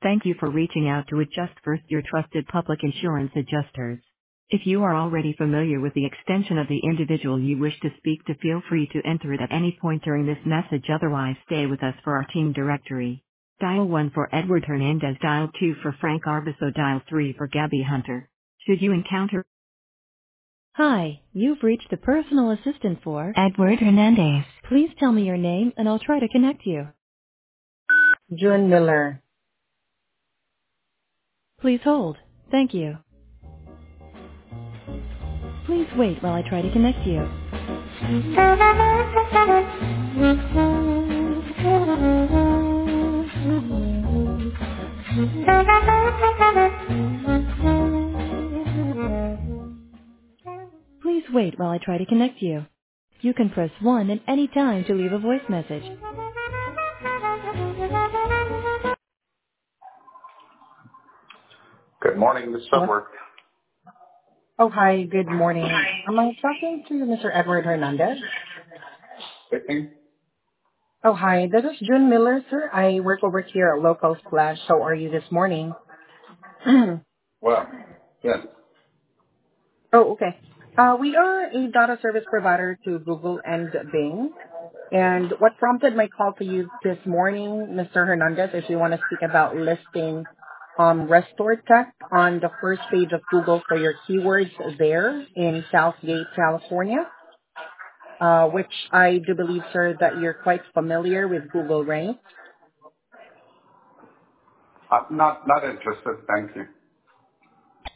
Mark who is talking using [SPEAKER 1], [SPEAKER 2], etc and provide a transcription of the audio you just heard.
[SPEAKER 1] Thank you for reaching out to Adjust First, your trusted public insurance adjusters. If you are already familiar with the extension of the individual you wish to speak to, feel free to enter it at any point during this message. Otherwise, stay with us for our team directory. Dial 1 for Edward Hernandez, dial 2 for Frank Arbiso, dial 3 for Gabby Hunter. Should you encounter... Hi, you've reached the personal assistant for Edward Hernandez. Please tell me your name and I'll try to connect you.
[SPEAKER 2] June Miller.
[SPEAKER 1] Please hold. Thank you. Please wait while I try to connect you. Please wait while I try to connect you. You can press 1 at any time to leave a voice message.
[SPEAKER 3] Good morning, Ms.
[SPEAKER 2] What?
[SPEAKER 3] Edward.
[SPEAKER 2] Oh, hi. Good morning. Am I talking to Mr. Edward Hernandez?
[SPEAKER 3] Speaking.
[SPEAKER 2] Oh, hi. This is June Miller, sir. I work over here at Local Splash. How are you this morning?
[SPEAKER 3] Well, yes.
[SPEAKER 2] Oh, okay. We are a data service provider to Google and Bing. And what prompted my call to you this morning, Mr. Hernandez, is we want to speak about listing Restore Tech on the first page of Google for your keywords there in Southgate, California, which I do believe, sir, that you're quite familiar with Google, right?
[SPEAKER 3] I'm not interested, thank you.